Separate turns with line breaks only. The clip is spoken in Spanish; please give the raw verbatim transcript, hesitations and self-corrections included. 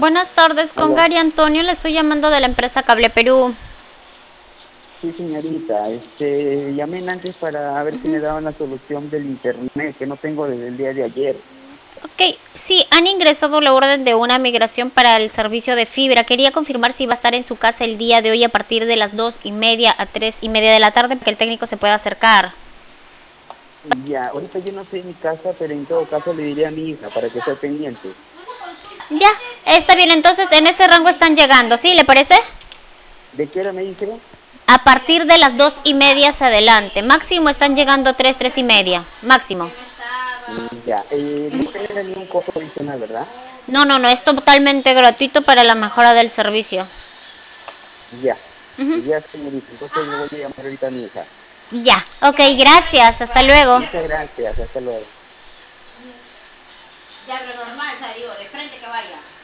Buenas tardes, con
Aló.
Gary Antonio, le estoy llamando de la empresa Cable Perú.
Sí, señorita, este, llamé antes para ver si me daban la solución del internet, que no tengo desde el día de ayer.
Ok, sí, han ingresado la orden de una migración para el servicio de fibra. Quería confirmar si va a estar en su casa el día de hoy a partir de las dos y media a tres y media de la tarde para que el técnico se pueda acercar.
Ya, ahorita yo no estoy en mi casa, pero en todo caso le diré a mi hija para que esté pendiente.
Ya, está bien, entonces en ese rango están llegando, ¿sí? ¿Le parece?
¿De qué hora me dice?
A partir de las dos y media hacia adelante. Máximo están llegando tres, tres y media. Máximo.
Mm, Ya, eh, no genera ningún costo adicional, ¿verdad?
No, no, no, es totalmente gratuito para la mejora del servicio.
Ya, ya, señorita, entonces le voy a llamar ahorita a mi hija.
Ya, ok, gracias, hasta luego.
Muchas gracias, hasta luego.
Ya, pero normal, o sea, digo, de frente que vaya.